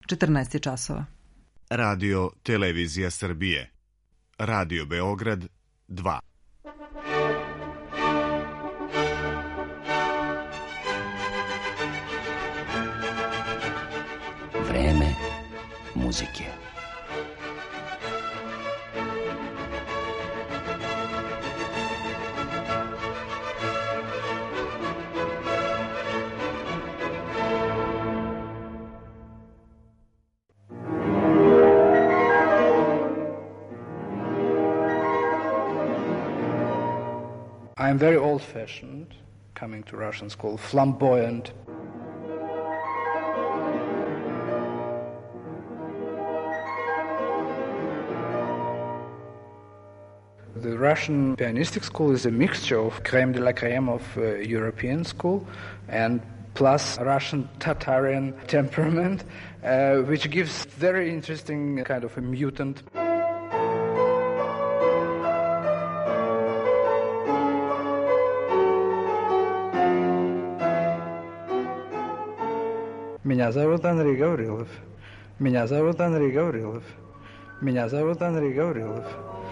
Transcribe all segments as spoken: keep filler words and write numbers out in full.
četrnaest je časova. Radio Televizija Srbije. Radio Beograd dva. Vreme muzike. I'm very old-fashioned, coming to Russian school, flamboyant. The Russian pianistic school is a mixture of crème de la crème of uh, European school and plus Russian Tatarian temperament, uh, which gives very interesting kind of a mutant. Меня зовут Андрей Гаврилов. Меня зовут Андрей Гаврилов. Меня зовут Андрей Гаврилов.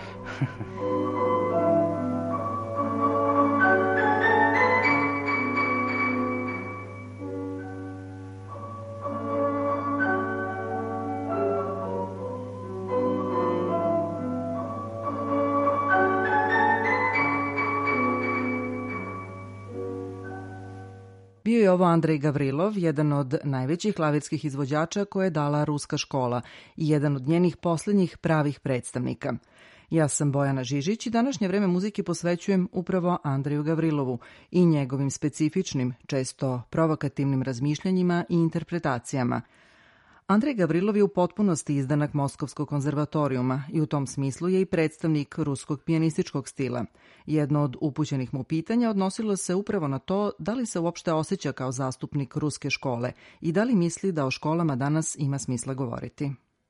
Bio je ovo Andrej Gavrilov, jedan od najvećih klavirskih izvođača koje je dala ruska škola i jedan od njenih posljednjih pravih predstavnika. Ja sam Bojana Žižić i današnje vreme muzike posvećujem upravo Andreju Gavrilovu i njegovim specifičnim, često provokativnim razmišljanjima i interpretacijama. Andrej Gavrilov je u potpunosti izdanak Moskovskog konzervatorijuma i u tom smislu je i predstavnik ruskog pijanističkog stila. Jedno od upućenih mu pitanja odnosilo se upravo na to da li se uopšte osjeća kao zastupnik ruske škole i da li misli da o školama danas ima smisla govoriti.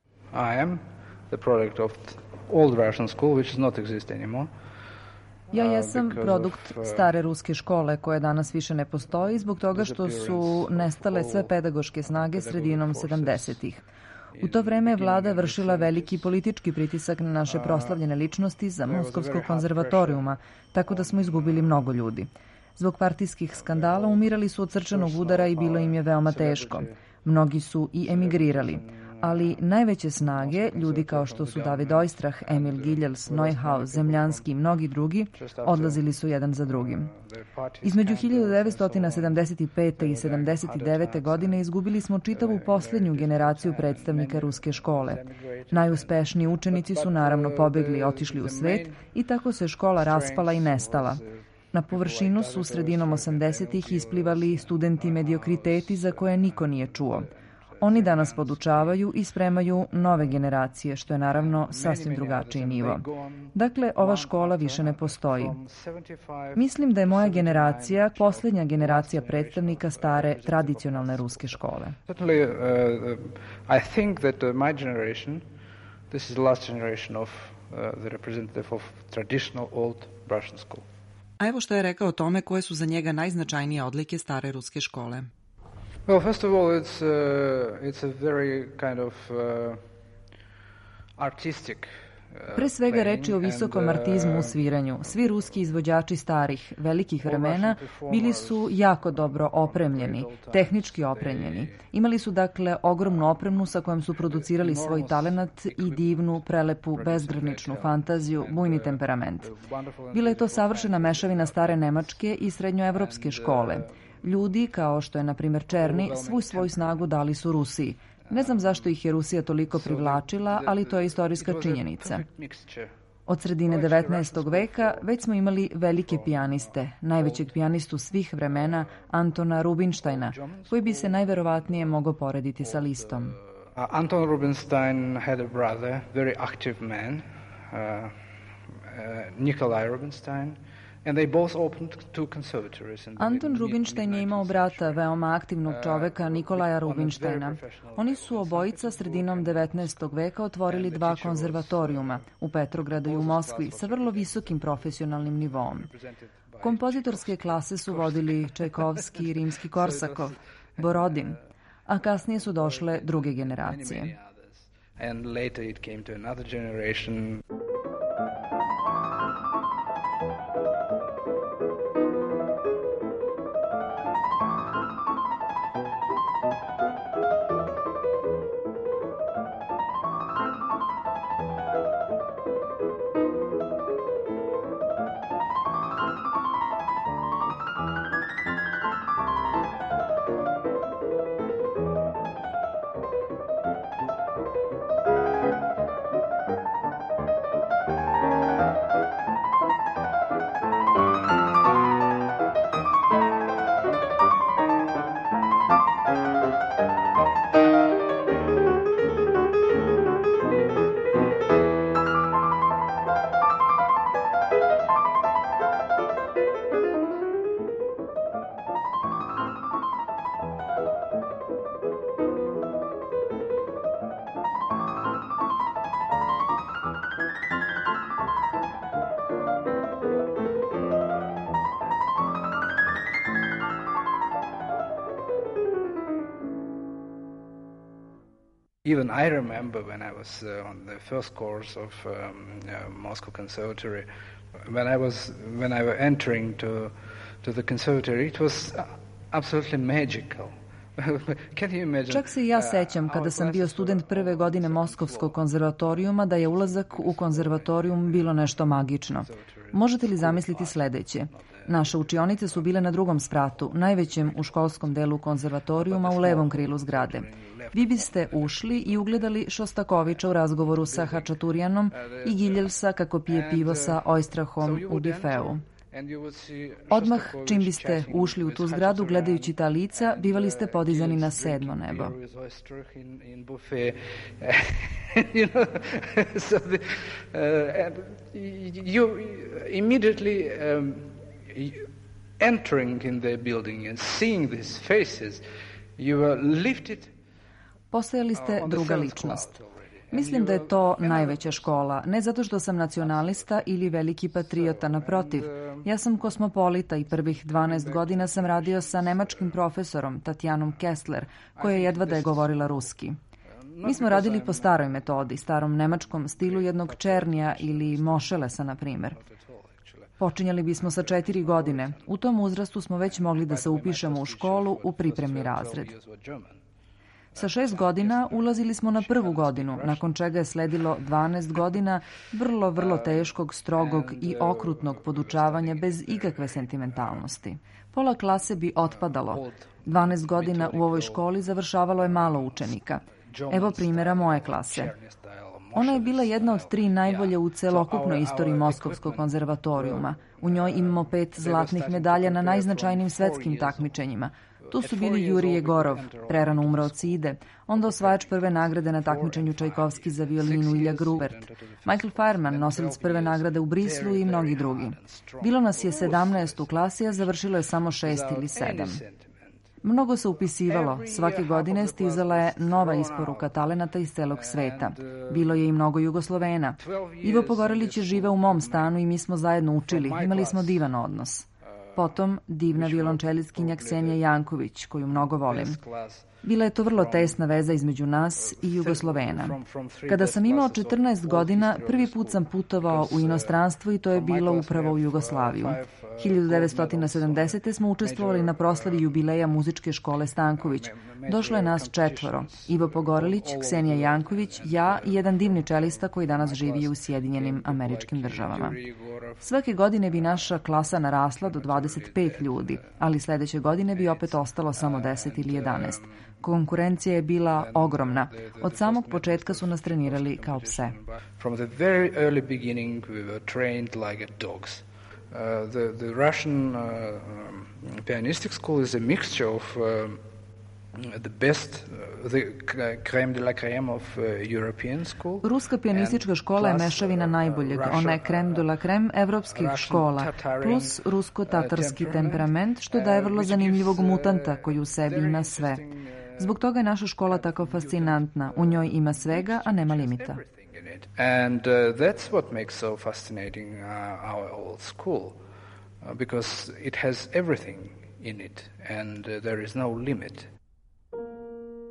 I am the product of old Russian school, which does not exist anymore. Ja jesam produkt stare ruske škole koje danas više ne postoji zbog toga što su nestale sve pedagoške snage sredinom sedamdesetih. U to vreme je vlada vršila veliki politički pritisak na naše proslavljene ličnosti za Moskovskog konzervatorijuma, tako da smo izgubili mnogo ljudi. Zbog partijskih skandala umirali su od srčanog udara i bilo im je veoma teško. Mnogi su i emigrirali. Ali najveće snage, ljudi kao što su David Oistrach, Emil Gilels, Neuhaus, Zemljanski i mnogi drugi, odlazili su jedan za drugim. Između hiljadu devetsto sedamdeset pete i sedamdeset devete godine izgubili smo čitavu posljednju generaciju predstavnika ruske škole. Najuspešniji učenici su naravno pobegli i otišli u svet i tako se škola raspala i nestala. Na površinu su sredinom osamdesetih isplivali studenti mediokriteti za koje niko nije čuo. Oni danas podučavaju i spremaju nove generacije, što je naravno sasvim drugačiji nivo. Dakle, ova škola više ne postoji. Mislim da je moja generacija posljednja generacija predstavnika stare tradicionalne ruske škole. Certainly, uh, I think that uh, my generation, this is the last generation of uh, the representative of traditional old Russian school. A evo što je rekao o tome koje su za njega najznačajnije odlike stare ruske škole. Well, first of all, it's uh, it's a very kind of uh, artistic. Pre svega reč je o visokom artizmu u sviranju. Svi ruski izvođači starih, velikih vremena bili su jako dobro opremljeni, tehnički opremljeni. Imali su dakle ogromnu opremu sa kojom su producirali svoj talenat i divnu, prelepu, bezgraničnu fantaziju, bujni temperament. Bila je to savršena mešavina stare nemačke i srednjoevropske škole. Ljudi, kao što je na primjer Černi, svu svoju snagu dali su Rusiji. Ne znam zašto ih je Rusija toliko privlačila, ali to je istorijska činjenica. Od sredine devetnaestog veka već smo imali velike pijaniste, najvećeg pijanistu svih vremena, Antona Rubinštajna, koji bi se najverovatnije mogao porediti sa Listom. Uh, Anton Rubinstein had a brother, very active man, uh, uh, Nikolaj Rubinstein. Anton Rubinštajn je imao brata, veoma aktivnog čoveka, Nikolaja Rubinštajna. Oni su obojica sredinom devetnaestog veka otvorili dva konzervatorijuma u Petrogradu i u Moskvi sa vrlo visokim profesionalnim nivom. Kompozitorske klase su vodili Čajkovski i Rimski-Korsakov, Borodin, a kasnije su došle druge generacije. And later it came to another generation. Even I remember when I was uh, on the first course of um, uh, Moscow Conservatory, when I was when I was entering to to the conservatory, it was absolutely magical. Can you imagine? Čak se i ja sećam kada sam bio student prve godine Moskovskog konzervatorijuma da je ulazak u konzervatorijum bilo nešto magično. Možete li zamisliti sledeće? Naše učionice su bile na drugom spratu, najvećem u školskom delu konzervatorijuma u levom krilu zgrade. Vi biste ušli i ugledali Šostakovića u razgovoru sa Hačaturijanom i Giljevsa kako pije pivo sa Ojstrahom u bifeu. Odmah čim biste ušli u tu zgradu, gledajući ta lica, bivali ste podizani na sedmo nebo. Entering in the building and seeing these faces, you were lifted. Postojali ste druga ličnost. Mislim da je to najveća škola, ne zato što sam nacionalista ili veliki patriota, naprotiv. Ja sam kosmopolita i prvih dvanaest godina sam radio sa nemačkim profesorom Tatjanom Kessler, koja jedva da je govorila ruski. Mi smo radili po staroj metodi, starom nemačkom stilu jednog Černija ili Mošelesa, na primer. Počinjali bismo sa četiri godine. U tom uzrastu smo već mogli da se upišemo u školu u pripremni razred. Sa šest godina ulazili smo na prvu godinu, nakon čega je sledilo dvanaest godina vrlo, vrlo teškog, strogog i okrutnog podučavanja bez ikakve sentimentalnosti. Pola klase bi otpadalo. dvanaest godina u ovoj školi završavalo je malo učenika. Evo primjera moje klase. Ona je bila jedna od tri najbolje u celokupnoj istoriji Moskovskog konzervatorijuma. U njoj imamo pet zlatnih medalja na najznačajnijim svetskim takmičenjima. Tu su bili Jurij Jegorov, prerano umro od side, onda osvajač prve nagrade na takmičenju Čajkovski za violinu Ilja Grubert, Michael Fireman, nosilac prve nagrade u Brislu i mnogi drugi. Bilo nas je sedamnaest u klasi, a završilo je samo šest ili sedam. Mnogo se upisivalo, svake godine stizala je nova isporuka talenata iz celog sveta. Bilo je i mnogo Jugoslovena. Ivo Pogorelić je živeo u mom stanu i mi smo zajedno učili, imali smo divan odnos. Potom divna violončelistkinja Ksenija Janković, koju mnogo volim. Bila je to vrlo tesna veza između nas i Jugoslovena. Kada sam imao četrnaest godina, prvi put sam putovao u inostranstvo i to je bilo upravo u Jugoslaviju. hiljadu devetsto sedamdesete. smo učestvovali na proslavi jubileja muzičke škole Stanković. Došlo je nas četvoro. Ivo Pogorelić, Ksenija Janković, ja i jedan divni čelista koji danas živi u Sjedinjenim Američkim Državama. Svake godine bi naša klasa narasla do dvadeset pet ljudi, ali sledeće godine bi opet ostalo samo deset ili jedanaest. Konkurencija je bila ogromna. Od samog početka su nas trenirali kao pse. From the very early beginning we were trained like dogs. Uh, the, the Russian uh, um, pianistic school is a mixture of uh, the best, uh, the crème de la crème of uh, European school. Ruska pijanistička škola je mešavina najboljeg, ona je crème de la crème evropskih škola, plus rusko-tatarski temperament, što daje vrlo zanimljivog mutanta koji u sebi ima sve. Zbog toga je naša škola tako fascinantna. U njoj ima svega, a nema limita. And uh, that's what makes so fascinating uh, our old school, uh, because it has everything in it, and uh, there is no limit.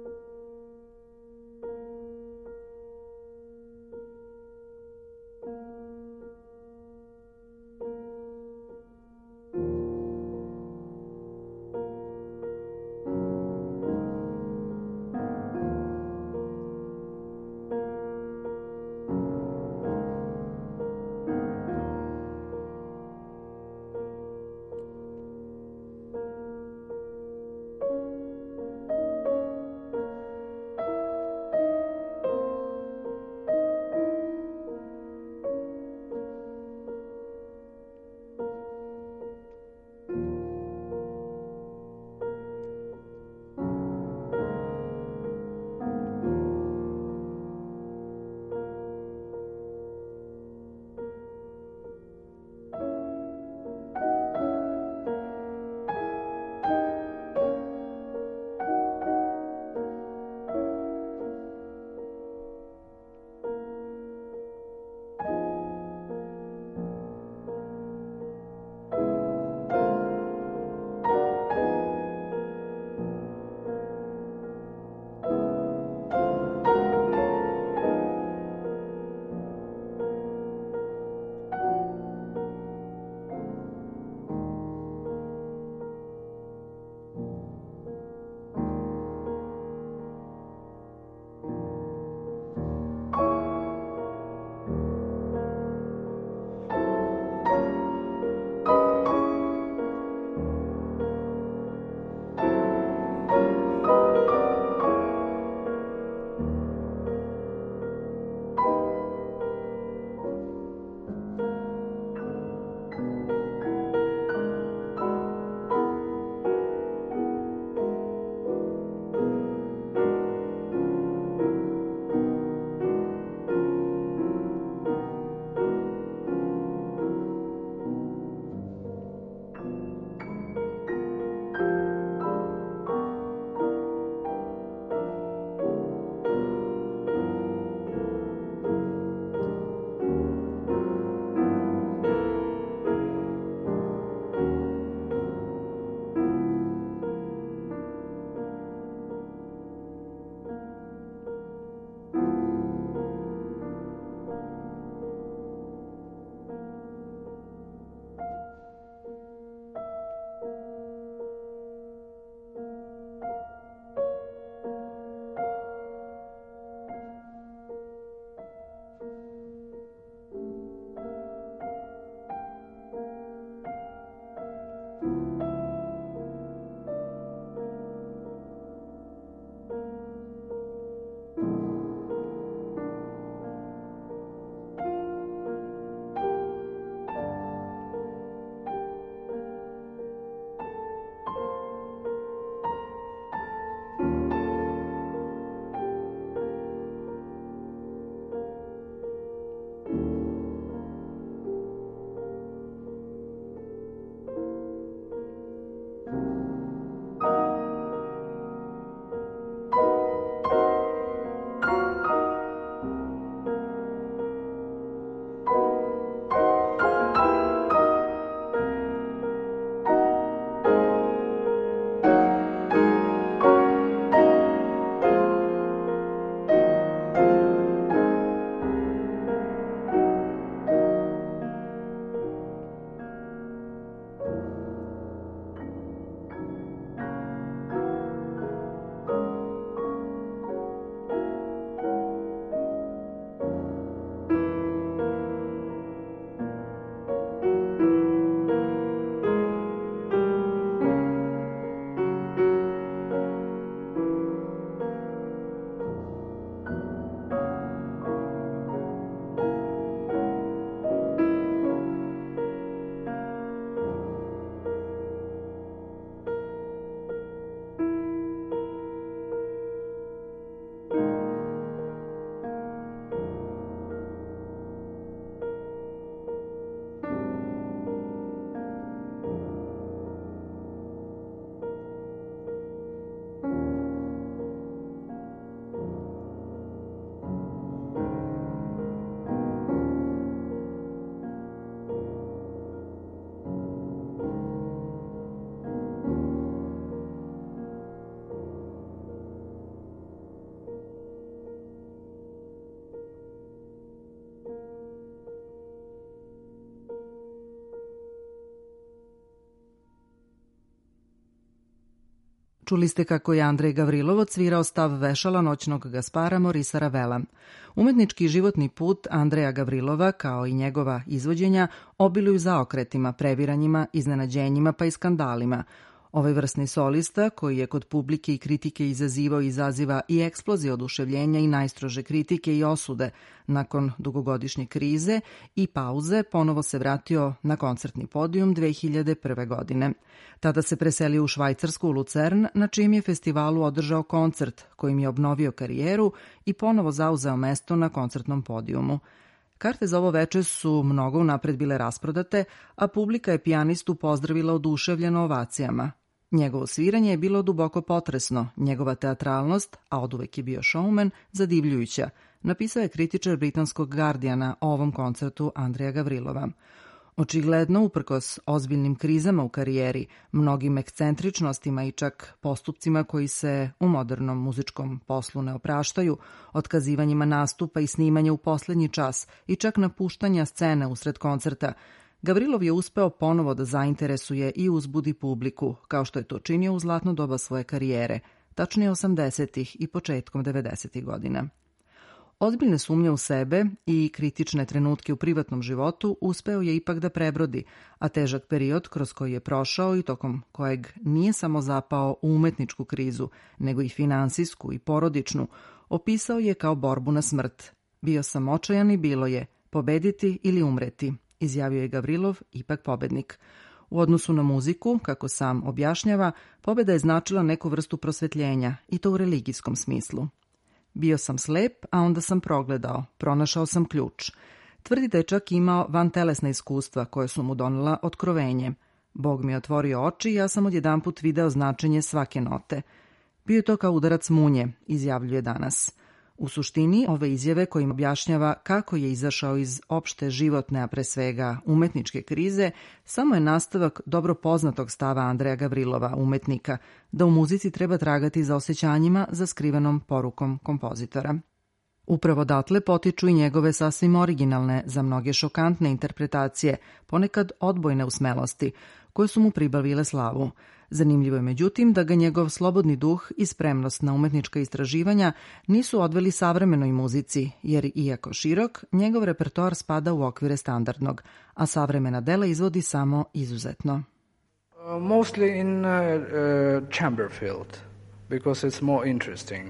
Čuli ste kako je Andrej Gavrilov odsvirao stav vešala noćnog Gaspara Morisa Ravela. Umetnički životni put Andreja Gavrilova, kao i njegova izvođenja, obiluju zaokretima, previranjima, iznenađenjima pa i skandalima. Ovaj vrsni solista, koji je kod publike i kritike izazivao i izaziva i eksplozije oduševljenja i najstrože kritike i osude, nakon dugogodišnje krize i pauze ponovo se vratio na koncertni podijum dve hiljade prve. godine. Tada se preselio u Švajcarsku, u Lucern, na čijem je festivalu održao koncert kojim je obnovio karijeru i ponovo zauzeo mesto na koncertnom podijumu. Karte za ovo veče su mnogo unapred bile rasprodate, a publika je pijanistu pozdravila oduševljeno ovacijama. Njegovo sviranje je bilo duboko potresno, njegova teatralnost, a oduvek je bio showman, zadivljujuća, napisao je kritičar britanskog Guardiana o ovom koncertu Andreja Gavrilova. Očigledno, uprkos ozbiljnim krizama u karijeri, mnogim ekscentričnostima i čak postupcima koji se u modernom muzičkom poslu ne opraštaju, otkazivanjima nastupa i snimanja u poslednji čas i čak napuštanja scene usred koncerta, Gavrilov je uspeo ponovo da zainteresuje i uzbudi publiku, kao što je to činio u zlatno doba svoje karijere, tačnije osamdesetih i početkom devedesetih godina. Ozbiljne sumnje u sebe i kritične trenutke u privatnom životu uspeo je ipak da prebrodi, a težak period kroz koji je prošao i tokom kojeg nije samo zapao u umetničku krizu, nego i finansijsku i porodičnu, opisao je kao borbu na smrt. Bio sam očajan i bilo je pobediti ili umreti, izjavio je Gavrilov, ipak pobednik. U odnosu na muziku, kako sam objašnjava, pobeda je značila neku vrstu prosvetljenja, i to u religijskom smislu. Bio sam slep, a onda sam progledao, pronašao sam ključ. Tvrdi da je čak imao vantelesna iskustva koje su mu donela otkrovenje. Bog mi je otvorio oči i ja sam odjedanput video značenje svake note. Bio je to kao udarac munje, izjavljuje danas. U suštini, ove izjave kojim objašnjava kako je izašao iz opšte životne, a pre svega umetničke krize, samo je nastavak dobro poznatog stava Andreja Gavrilova, umetnika, da u muzici treba tragati za osjećanjima, za skrivenom porukom kompozitora. Upravo odatle potiču i njegove sasvim originalne, za mnoge šokantne interpretacije, ponekad odbojne u smelosti, koje su mu pribavile slavu. Zanimljivo je međutim da ga njegov slobodni duh i spremnost na umetnička istraživanja nisu odveli savremenoj muzici, jer iako širok, njegov repertoar spada u okvire standardnog, a savremena dela izvodi samo izuzetno. Uh, mostly in uh, uh, chamber field, because it's more interesting.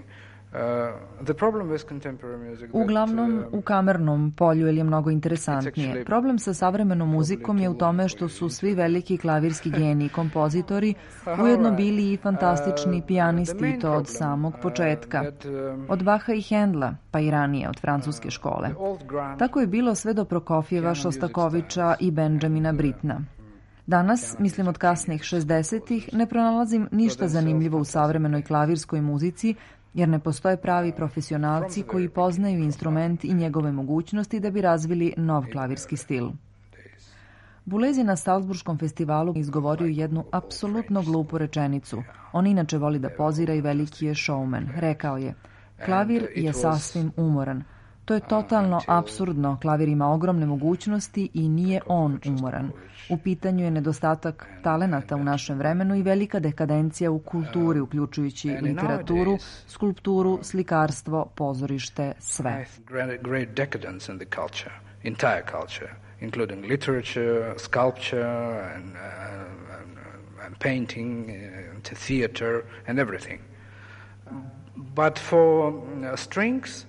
Uglavnom u kamernom polju, jer je mnogo interesantnije. Problem sa savremenom muzikom je u tome što su svi veliki klavirski geniji kompozitori ujedno bili i fantastični pijanisti, i to od samog početka. Od Baha i Hendla, pa i ranije od francuske škole. Tako je bilo sve do Prokofjeva, Šostakovića i Benjamina Britna. Danas, mislim od kasnih šezdesetih, ne pronalazim ništa zanimljivo u savremenoj klavirskoj muzici, jer ne postoje pravi profesionalci koji poznaju instrument i njegove mogućnosti da bi razvili nov klavirski stil. Boulez je na Salzburškom festivalu izgovorio jednu apsolutno glupu rečenicu. On inače voli da pozira i veliki je showman. Rekao je, klavir je sasvim umoran. To je totalno apsurdno, klavir ima ogromne mogućnosti i nije on umoran. U pitanju je nedostatak talenata u našem vremenu i velika dekadencija u kulturi, uključujući literaturu, skulpturu, slikarstvo, pozorište, sve. Great decadence in the culture, entire culture, including literature, sculpture and, uh, and, and painting, and theater and everything. But for uh, strings,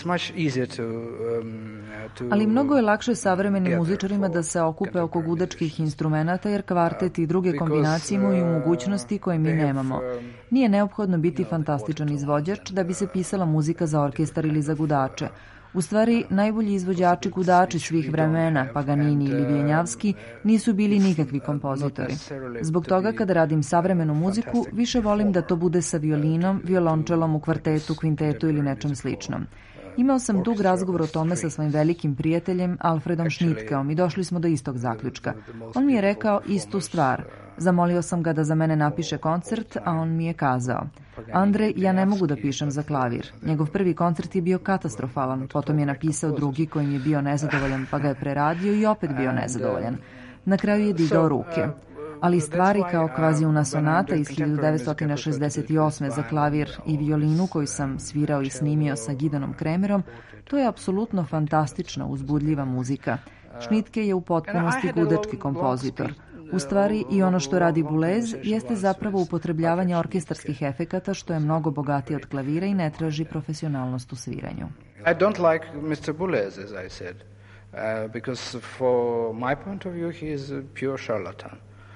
Ali mnogo je lakše savremenim muzičarima da se okupe oko gudačkih instrumenata, jer kvartet i druge kombinacije imaju mogućnosti koje mi nemamo. Nije neophodno biti fantastičan izvođač da bi se pisala muzika za orkestar ili za gudače. U stvari, najbolji izvođači gudači svih vremena, Paganini ili Vijenjavski, nisu bili nikakvi kompozitori. Zbog toga, kada radim savremenu muziku, više volim da to bude sa violinom, violončelom u kvartetu, kvintetu ili nečem sličnom. Imao sam dug razgovor o tome sa svojim velikim prijateljem Alfredom Schnittkeom i došli smo do istog zaključka. On mi je rekao istu stvar. Zamolio sam ga da za mene napiše koncert, a on mi je kazao: Andre, ja ne mogu da pišem za klavir. Njegov prvi koncert je bio katastrofalan, potom je napisao drugi kojim je bio nezadovoljan, pa ga je preradio i opet bio nezadovoljan. Na kraju je digao ruke. ali stvari kao Kvaziuna sonata iz hiljadu devetsto šezdeset osme za klavir i violinu koju sam svirao i snimio sa Gideonom Kremerom, to je apsolutno fantastična, uzbudljiva muzika. Schnitke je u potpunosti gudački kompozitor. U stvari i ono što radi Boulez jeste zapravo upotrebljavanje orkestarskih efekata što je mnogo bogatije od klavira i ne traži profesionalnost u sviranju. I don't like mister Boulez, as I said, uh, because for my point of view he is a pure charlatan.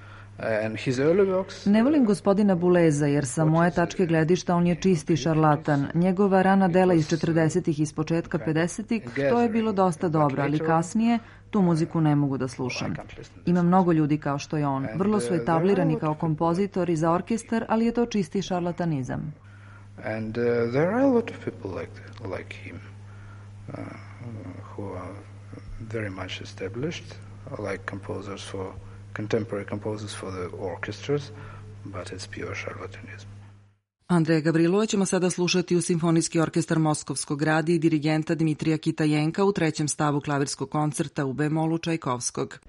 Ne volim gospodina Bouleza jer sa moje tačke gledišta on je čisti šarlatan. Njegova rana dela iz četrdesetih i iz početka pedesetih, to je bilo dosta dobro, ali kasnije tu muziku ne mogu da slušam. Ima mnogo ljudi kao što je on. Vrlo su etablirani kao kompozitori za orkestar, ali je to čisti šarlatanizam. And uh, there are a lot of people like, like him uh, who are very much established, like composers for contemporary composers for the orchestras, but it's pure charlatanism. Andreja Gavrilova ćemo sada slušati u Simfonijski orkestar Moskovskog grada i dirigenta Dmitrija Kitajenka u trećem stavu klavirskog koncerta u bemolu Čajkovskog.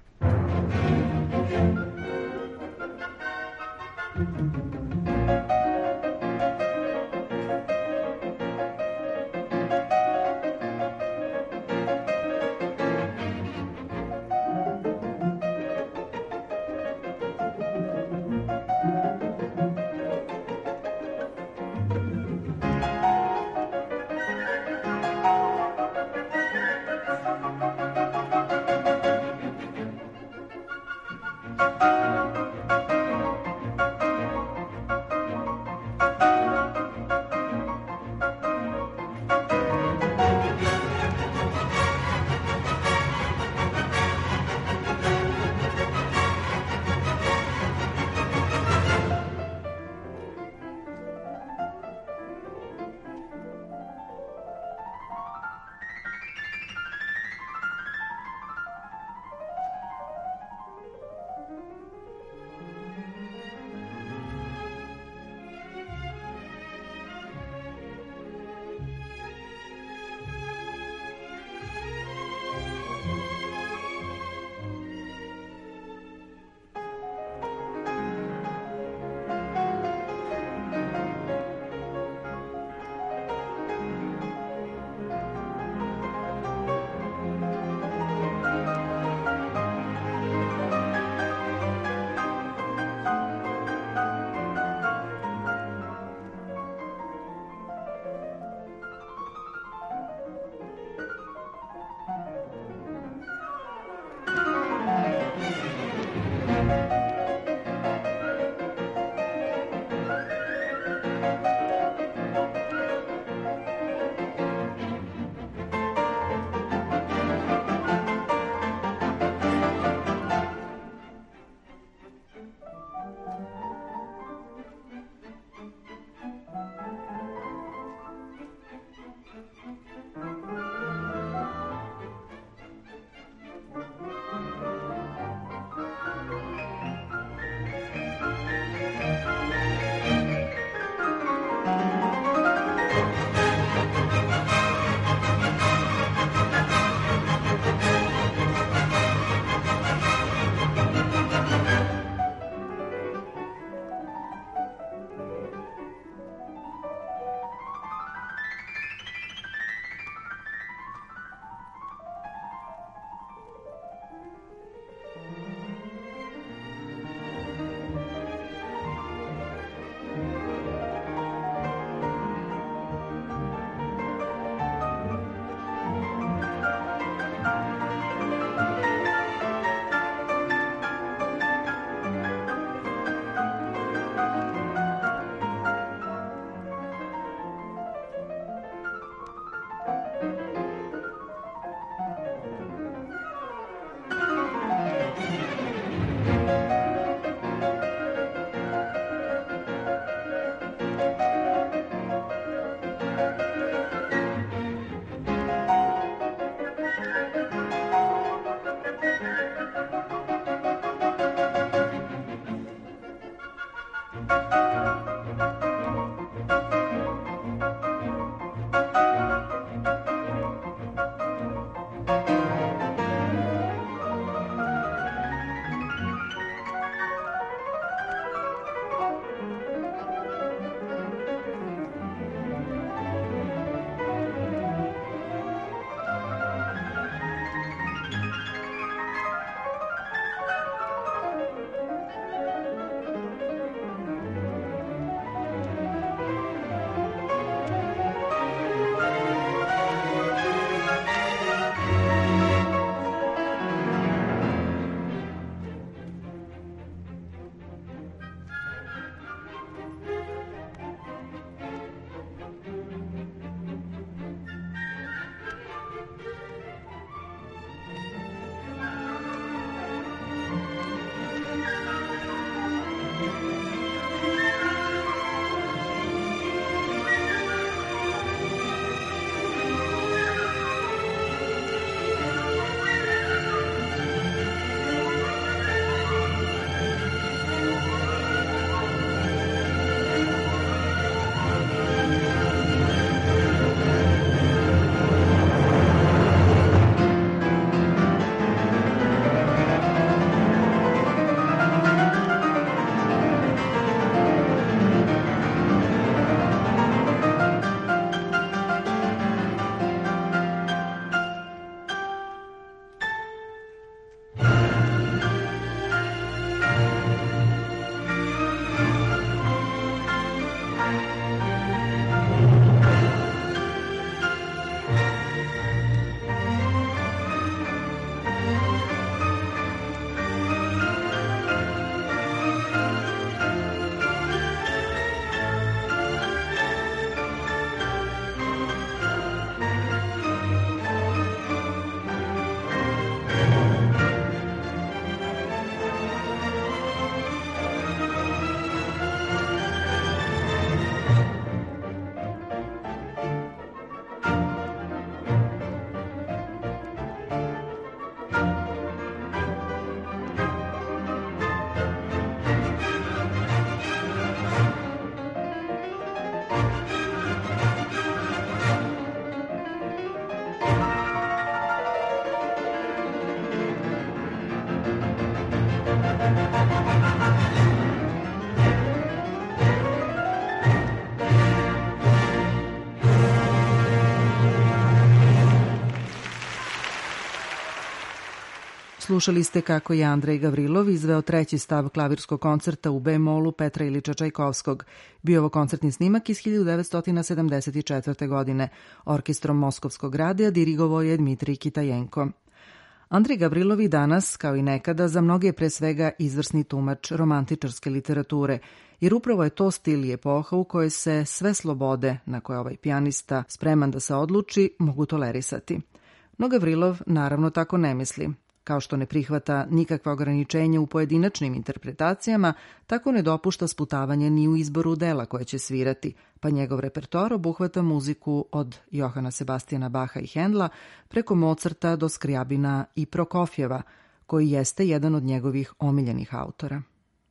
Slušali ste kako je Andrej Gavrilov izveo treći stav klavirskog koncerta u B-molu Petra Ilića Čajkovskog. Bio ovo koncertni snimak iz hiljadu devetsto sedamdeset četvrte. godine. Orkestrom Moskovskog radija dirigovao je Dmitrij Kitajenko. Andrej Gavrilov i danas, kao i nekada, za mnoge je pre svega izvrsni tumač romantičarske literature, jer upravo je to stil i epoha u kojoj se sve slobode na koje ovaj pijanista spreman da se odluči mogu tolerisati. No Gavrilov naravno tako ne misli. Kao što ne prihvata nikakva ograničenja u pojedinačnim interpretacijama, tako ne dopušta sputavanje ni u izboru dela koje će svirati, pa njegov repertoar obuhvata muziku od Johana Sebastijana Baha i Hendla preko Mozarta do Skrijabina i Prokofjeva, koji jeste jedan od njegovih omiljenih autora.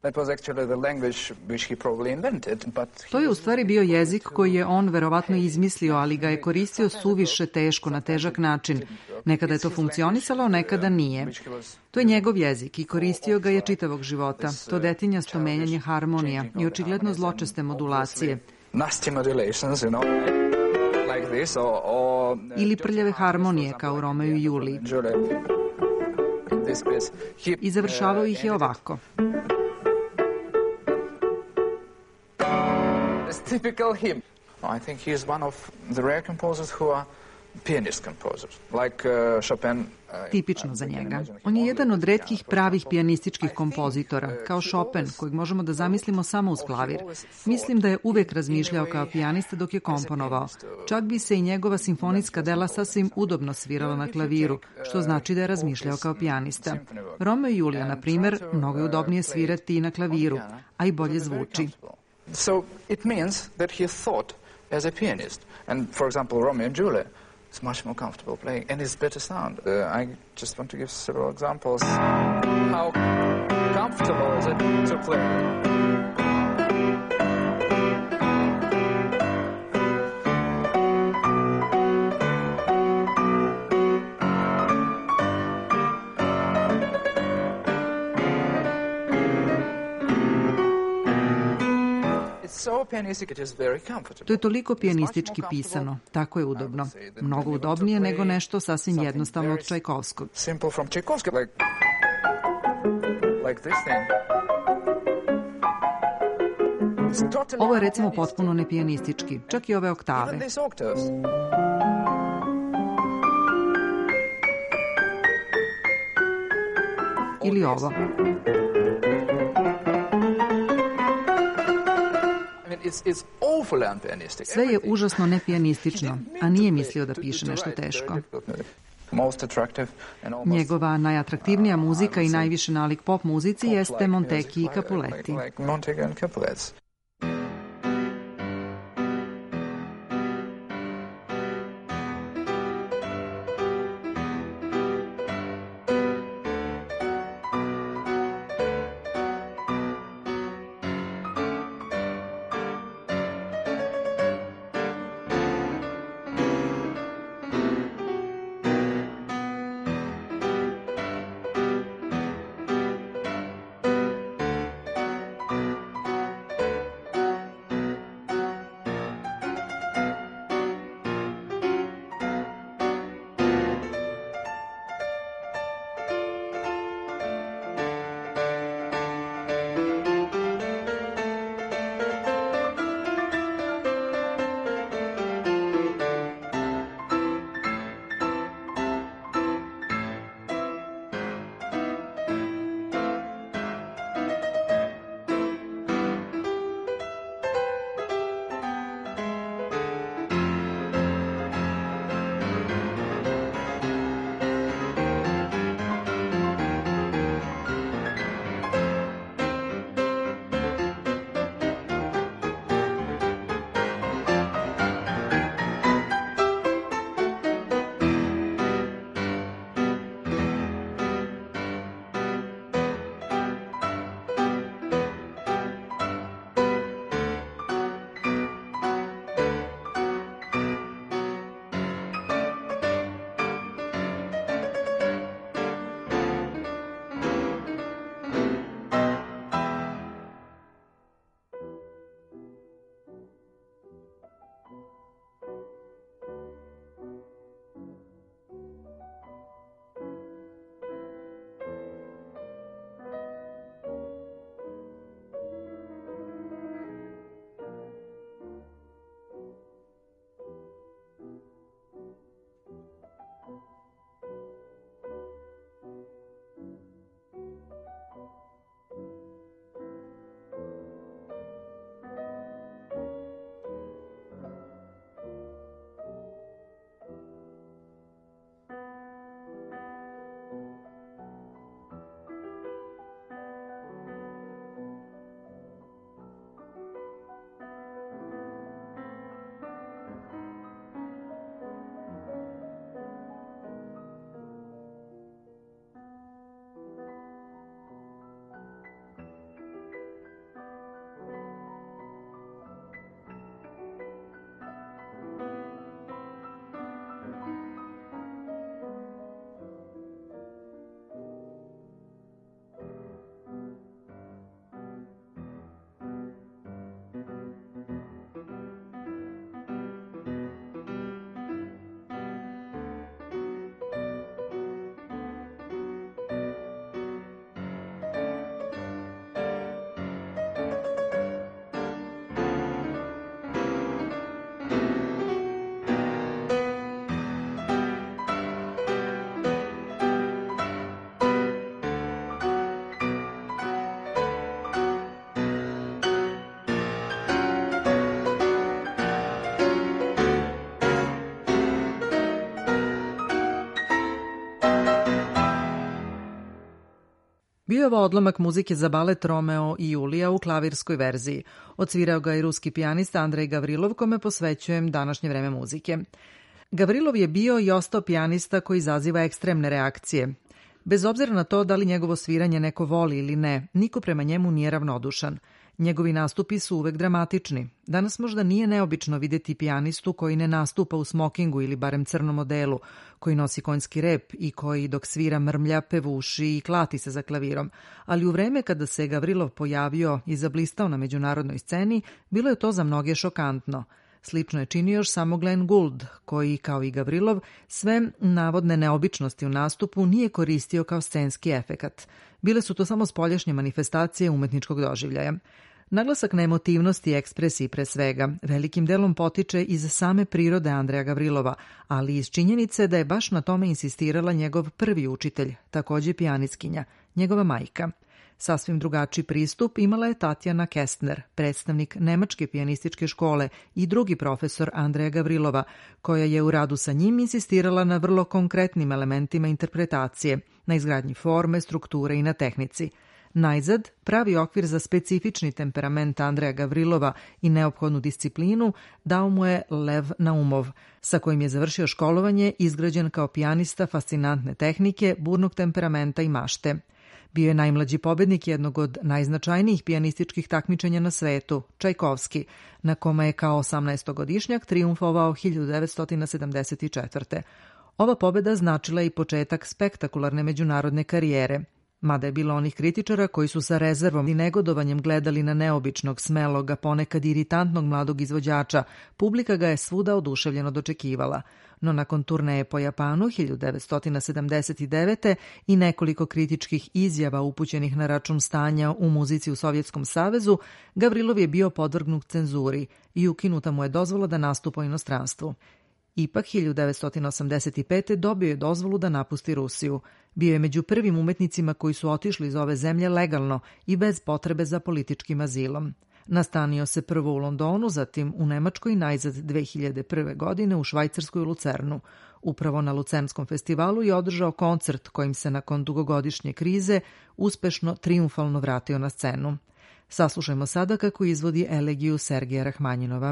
To je u stvari bio jezik koji je on verovatno izmislio, ali ga je koristio suviše teško, na težak način. Nekada je to funkcionisalo, nekada nije. To je njegov jezik i koristio ga je čitavog života. To detinjasto menjanje harmonija i očigledno zločeste modulacije. Ili prljave harmonije kao u Romeu i Juliji. I završavao ih je ovako. Typical him. I think he is one of the rare composers who are pianist composers, like uh, Chopin. Uh, Tipično za njega. On je jedan od retkih pravih pijanističkih kompozitora, kao Chopin, kojeg možemo da zamislimo samo uz klavir. Mislim da je uvek razmišljao kao pijanista dok je komponovao. Čak bi se i njegova simfonijska dela sasvim udobno svirala na klaviru, što znači da je razmišljao kao pijanista. Romeo i Julija, na primer, mnogo je udobnije svirati i na klaviru, a i bolje zvuči. So it means that he thought as a pianist. And for example, Romeo and Juliet is much more comfortable playing and it's better sound. Uh, I just want to give several examples. How comfortable is it to play? To je toliko pijanistički pisano, tako je udobno. Mnogo udobnije nego nešto sasvim jednostavno od Čajkovskog. Ovo je recimo potpuno nepijanistički, čak i ove oktave. Ili ovo. Sve je užasno nepijanistično, a nije mislio da piše nešto teško. Njegova najatraktivnija muzika i najviše nalik pop muzici jeste Montecchi i Capuletti. Bio je ovo odlomak muzike za balet Romeo i Julija u klavirskoj verziji. Odsvirao ga i ruski pijanista Andrej Gavrilov, kome posvećujem današnje vreme muzike. Gavrilov je bio i ostao pijanista koji izaziva ekstremne reakcije. Bez obzira na to da li njegovo sviranje neko voli ili ne, niko prema njemu nije ravnodušan. Njegovi nastupi su uvek dramatični. Danas možda nije neobično videti pijanistu koji ne nastupa u smokingu ili barem crnom odelu, koji nosi konjski rep i koji dok svira mrmlja, pevuši i klati se za klavirom. Ali u vreme kada se Gavrilov pojavio i zablistao na međunarodnoj sceni, bilo je to za mnoge šokantno. Slično je činio još samo Glenn Gould, koji, kao i Gavrilov, sve navodne neobičnosti u nastupu nije koristio kao scenski efekat. Bile su to samo spoljašnje manifestacije umetničkog doživljaja. Naglasak na emotivnosti i ekspresiji pre svega velikim delom potiče iz same prirode Andreja Gavrilova, ali iz činjenice da je baš na tome insistirala njegov prvi učitelj, takođe pijanistkinja, njegova majka. Sasvim drugačiji pristup imala je Tatjana Kestner, predstavnik Nemačke pijanističke škole i drugi profesor Andreja Gavrilova, koja je u radu sa njim insistirala na vrlo konkretnim elementima interpretacije, na izgradnji forme, strukture i na tehnici. Najzad, pravi okvir za specifični temperament Andreja Gavrilova i neophodnu disciplinu dao mu je Lev Naumov, sa kojim je završio školovanje, izgrađen kao pijanista fascinantne tehnike, burnog temperamenta i mašte. Bio je najmlađi pobednik jednog od najznačajnijih pijanističkih takmičenja na svetu, Čajkovski, na kome je kao osamnaestogodišnjak trijumfovao hiljadu devetsto sedamdeset četvrte. Ova pobeda značila je i početak spektakularne međunarodne karijere. Mada je bilo onih kritičara koji su sa rezervom i negodovanjem gledali na neobičnog, smelog, a ponekad iritantnog mladog izvođača, publika ga je svuda oduševljeno dočekivala. No nakon turneje po Japanu hiljadu devetsto sedamdeset devete i nekoliko kritičkih izjava upućenih na račun stanja u muzici u Sovjetskom savezu, Gavrilov je bio podvrgnut cenzuri i ukinuta mu je dozvola da nastupa u inostranstvu. Ipak hiljadu devetsto osamdeset pete. dobio je dozvolu da napusti Rusiju. Bio je među prvim umetnicima koji su otišli iz ove zemlje legalno i bez potrebe za političkim azilom. Nastanio se prvo u Londonu, zatim u Nemačkoj i najzad dve hiljade prve. godine u Švajcarskoj u Lucernu. Upravo na Lucernskom festivalu je održao koncert kojim se nakon dugogodišnje krize uspešno trijumfalno vratio na scenu. Saslušajmo sada kako izvodi elegiju Sergeja Rahmanjinova.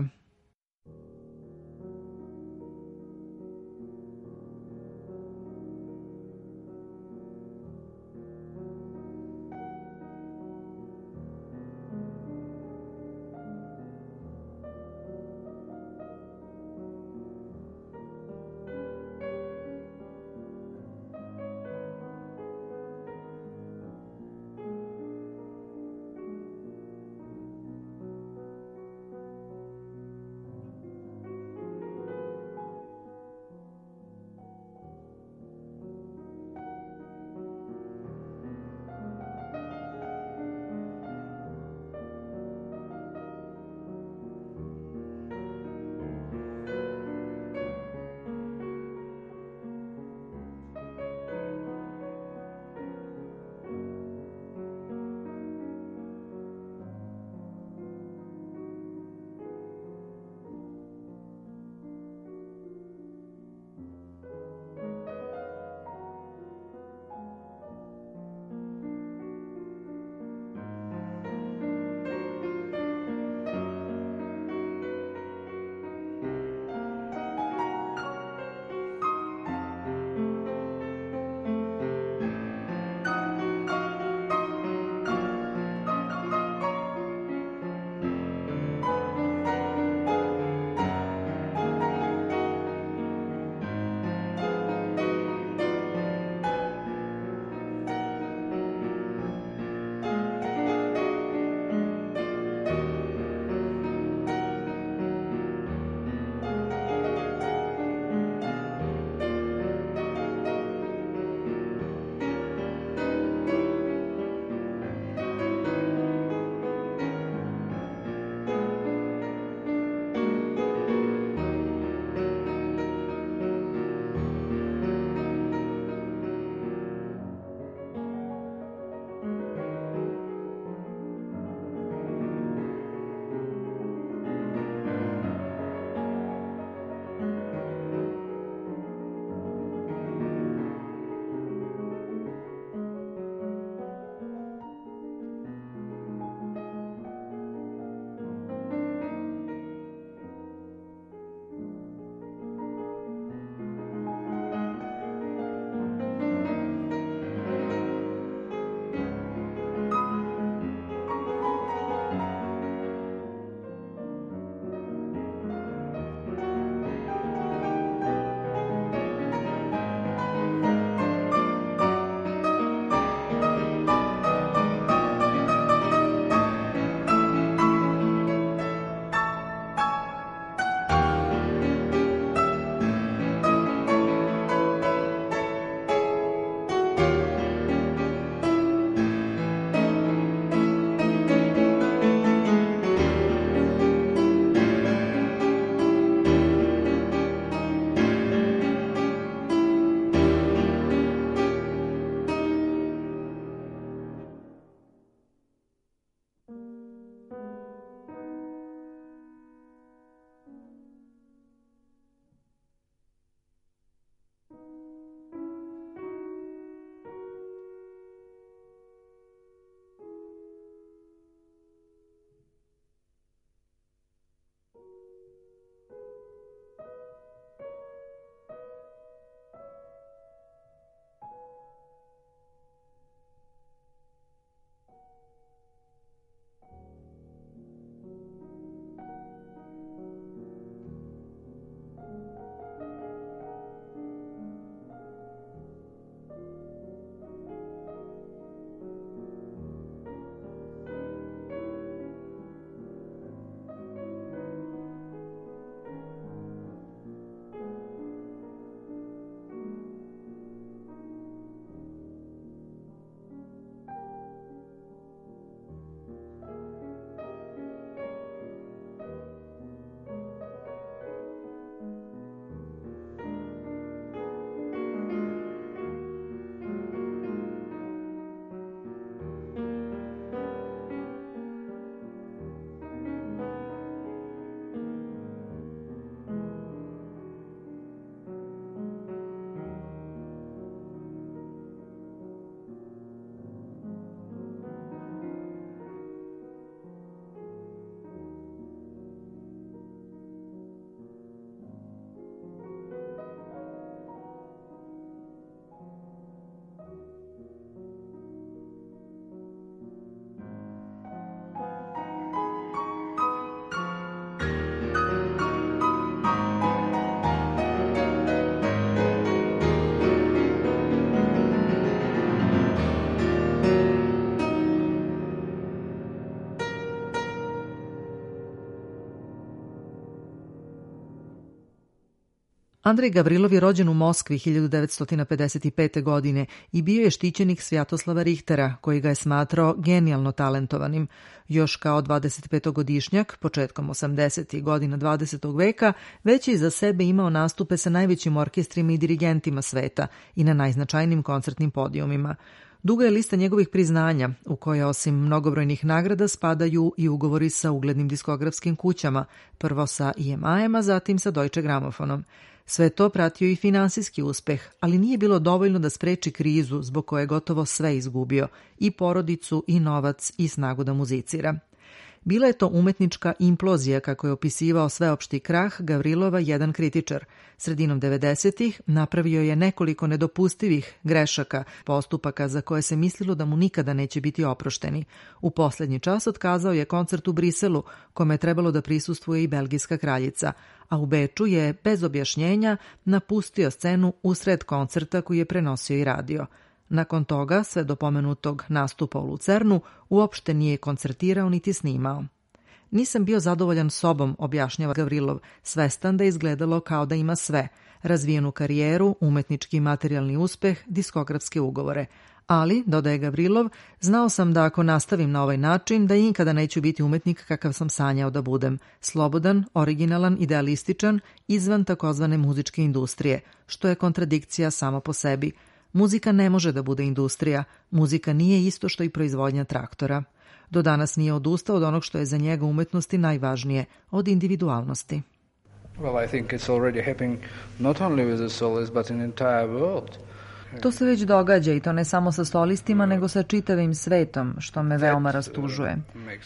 Andrej Gavrilov je rođen u Moskvi hiljadu devetsto pedeset pete. godine i bio je štićenik Svjatoslava Richtera, koji ga je smatrao genijalno talentovanim. Još kao dvadesetpetogodišnjak, početkom osamdesetih godina dvadesetog veka, već je iza sebe imao nastupe sa najvećim orkestrima i dirigentima sveta i na najznačajnijim koncertnim podijumima. Duga je lista njegovih priznanja, u koje osim mnogobrojnih nagrada spadaju i ugovori sa uglednim diskografskim kućama, prvo sa E M I-em, a zatim sa Deutsche Grammofonom. Sve to pratio i finansijski uspeh, ali nije bilo dovoljno da spreči krizu zbog koje je gotovo sve izgubio, i porodicu, i novac, i snagu da muzicira. Bila je to umetnička implozija, kako je opisivao sveopšti krah Gavrilova jedan kritičar. Sredinom devedesetih napravio je nekoliko nedopustivih grešaka, postupaka za koje se mislilo da mu nikada neće biti oprošteni. U poslednji čas otkazao je koncert u Briselu, kome je trebalo da prisustvuje i belgijska kraljica, a u Beču je, bez objašnjenja, napustio scenu usred koncerta koji je prenosio i radio. Nakon toga, sve do pomenutog nastupa u Lucernu, uopšte nije koncertirao niti snimao. Nisam bio zadovoljan sobom, objašnjava Gavrilov, svestan da je izgledalo kao da ima sve, razvijenu karijeru, umetnički i materijalni uspeh, diskografske ugovore. Ali, dodaje Gavrilov, znao sam da ako nastavim na ovaj način, da nikada neću biti umetnik kakav sam sanjao da budem. Slobodan, originalan, idealističan, izvan takozvane muzičke industrije, što je kontradikcija samo po sebi. Muzika ne može da bude industrija. Muzika nije isto što i proizvodnja traktora. Do danas nije odustao od onog što je za njega umetnosti najvažnije, od individualnosti. Well, I think it's already happening not only with the soloists, but in the entire world. To se već događa i to ne samo sa solistima, nego sa čitavim svetom, što me veoma rastužuje.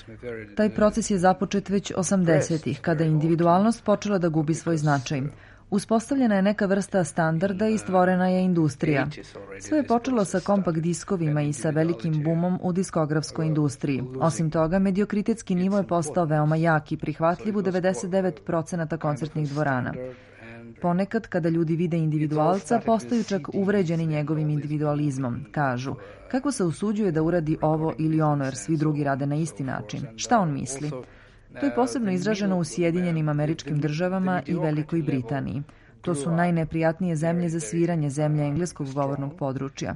Taj proces je započet već osamdesetih, kada je individualnost počela da gubi svoj značaj. Uspostavljena je neka vrsta standarda i stvorena je industrija. Sve je počelo sa kompakt diskovima i sa velikim bumom u diskografskoj industriji. Osim toga, mediokritetski nivo je postao veoma jak i prihvatljiv u devedeset devet procenata koncertnih dvorana. Ponekad, kada ljudi vide individualca, postaju čak uvređeni njegovim individualizmom. Kažu, kako se usuđuje da uradi ovo ili ono, jer svi drugi rade na isti način. Šta on misli? To je posebno izraženo u Sjedinjenim Američkim Državama i Velikoj Britaniji. To su najneprijatnije zemlje za sviranje, zemlje engleskog govornog područja.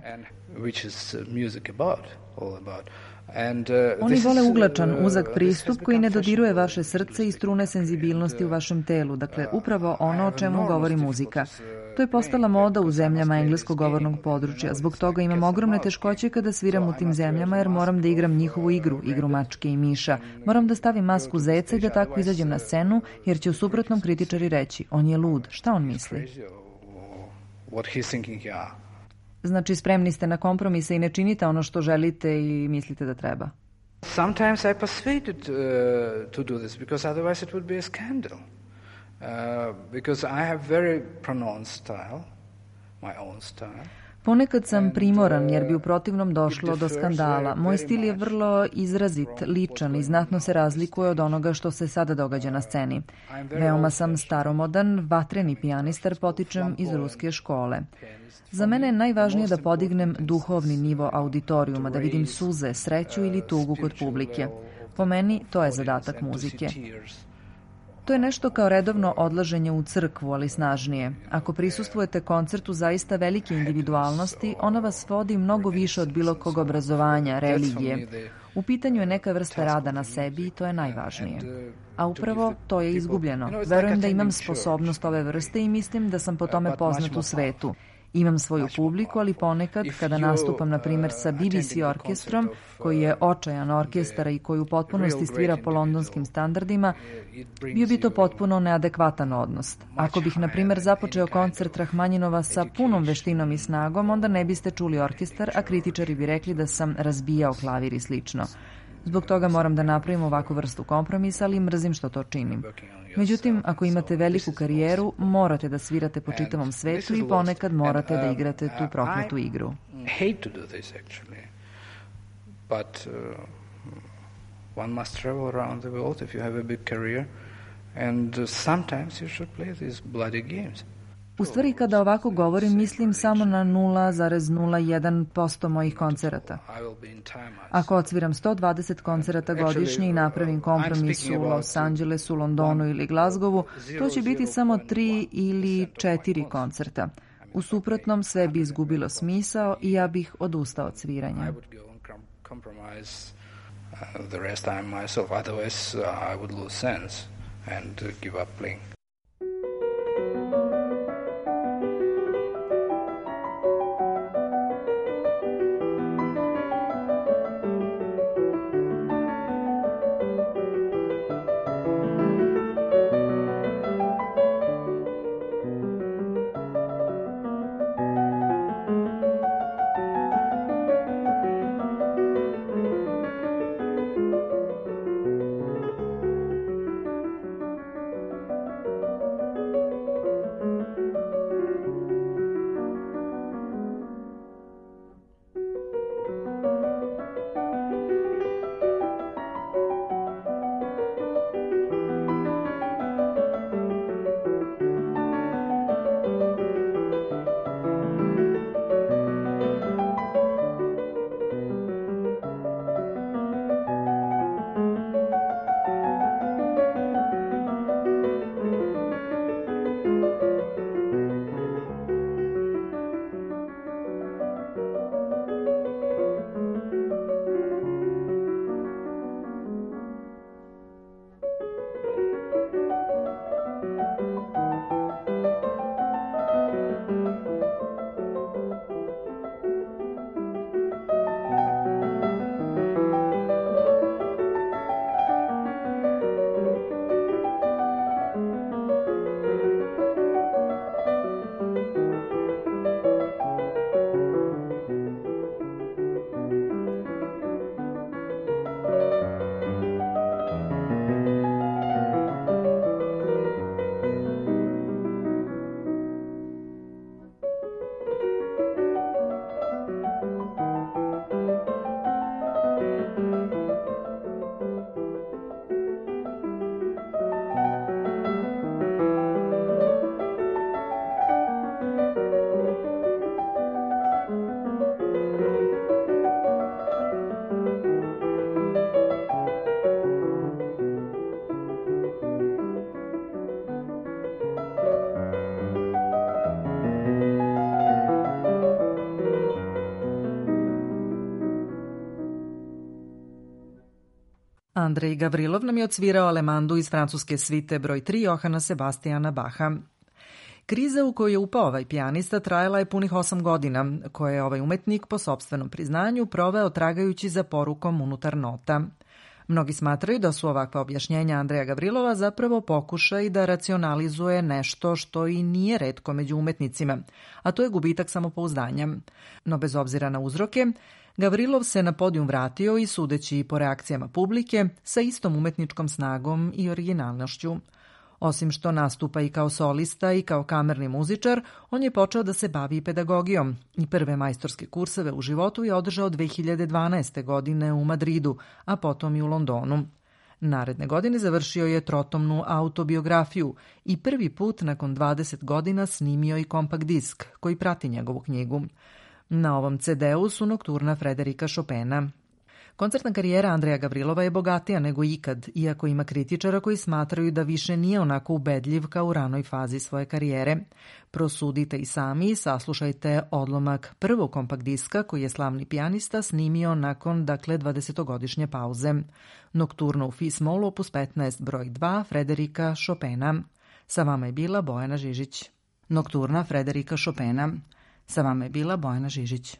Oni vole uglačan, uzak pristup koji ne dodiruje vaše srce i strune senzibilnosti u vašem telu, dakle upravo ono o čemu govori muzika. To je postala moda u zemljama engleskog govornog područja. Zbog toga imam ogromne teškoće kada sviram u tim zemljama, jer moram da igram njihovu igru, igru mačke i miša. Moram da stavim masku zeca i da tako izađem na scenu, jer će u suprotnom kritičari reći, on je lud, šta on misli? Znači, spremni ste na kompromise i ne činite ono što želite i mislite da treba. Sometimes I persuaded uh, to do this because otherwise it would be a scandal. Uh, because I have very pronounced style, my own style. Ponekad sam primoran jer bi u protivnom došlo do skandala. Moj stil je vrlo izrazit, ličan i znatno se razlikuje od onoga što se sada događa na sceni. Veoma sam staromodan, vatreni pijanistar, potičem iz ruske škole. Za mene je najvažnije da podignem duhovni nivo auditorijuma, da vidim suze, sreću ili tugu kod publike. Po meni to je zadatak muzike. To je nešto kao redovno odlaženje u crkvu, ali snažnije. Ako prisustvujete koncertu zaista velike individualnosti, ona vas vodi mnogo više od bilo kog obrazovanja, religije. U pitanju je neka vrsta rada na sebi i to je najvažnije. A upravo to je izgubljeno. Verujem da imam sposobnost ove vrste i mislim da sam po tome poznat u svetu. Imam svoju publiku, ali ponekad, kada nastupam, na primjer, sa B B C orkestrom, koji je očajan orkestar i koji u potpunosti svira po londonskim standardima, bio bi to potpuno neadekvatan odnos. Ako bih, na primjer, započeo koncert Rahmanjinova sa punom veštinom i snagom, onda ne biste čuli orkestar, a kritičari bi rekli da sam razbijao klavir i slično. Zbog toga moram da napravim ovakvu vrstu kompromisa, ali mrzim što to činim. Međutim, ako imate veliku karijeru, morate da svirate po čitavom svetu i ponekad morate da igrate tu prokletu igru. Hate to do this actually, but uh, one must travel around the world if you have a big career, and uh, sometimes you should play these bloody games. U stvari, kada ovako govorim, mislim samo na nula zarez nula jedan posto mojih koncerata. Ako odsviram sto dvadeset koncerata godišnje i napravim kompromis u Los Angelesu, Londonu ili Glazgovu, to će biti samo tri ili četiri koncerta. U suprotnom, sve bi izgubilo smisao i ja bih odustao od sviranja. The rest I am myself, otherwise uh, I would lose sense and uh, give up playing. Andrej Gavrilov nam je odsvirao Alemandu iz francuske svite broj tri Johana Sebastijana Baha. Kriza u koju je upao ovaj pijanista trajala je punih osam godina, koje je ovaj umetnik po sopstvenom priznanju proveo tragajući za porukom unutar nota. Mnogi smatraju da su ovakva objašnjenja Andreja Gavrilova zapravo pokušaj da racionalizuje nešto što i nije retko među umetnicima, a to je gubitak samopouzdanja. No bez obzira na uzroke, Gavrilov se na podijum vratio i, sudeći po reakcijama publike, sa istom umetničkom snagom i originalnošću. Osim što nastupa i kao solista i kao kamerni muzičar, on je počeo da se bavi pedagogijom i prve majstorske kurseve u životu je održao dve hiljade dvanaeste. godine u Madridu, a potom i u Londonu. Naredne godine završio je trotomnu autobiografiju i prvi put nakon dvadeset godina snimio i kompakt disk koji prati njegovu knjigu. Na ovom ce deu su nokturna Frederika Chopina. Koncertna karijera Andreja Gavrilova je bogatija nego ikad, iako ima kritičara koji smatraju da više nije onako ubedljiv kao u ranoj fazi svoje karijere. Prosudite i sami i saslušajte odlomak prvog kompakt diska koji je slavni pijanista snimio nakon, dakle, dvadesetogodišnje pauze. Nokturno u Fis-mol opus petnaest broj dva Frederika Chopina. Sa vama je bila Bojana Žižić. Nokturna Frederika Chopina. Sa vama je bila Bojana Žižić.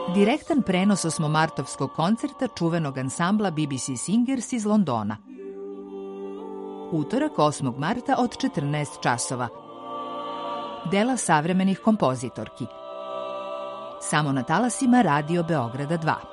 Direktan prenos osmomartovskog koncerta čuvenog ansambla B B C Singers iz Londona. Utorak osmog marta od četrnaest časova. Dela savremenih kompozitorki. Samo na talasima Radio Beograda dva.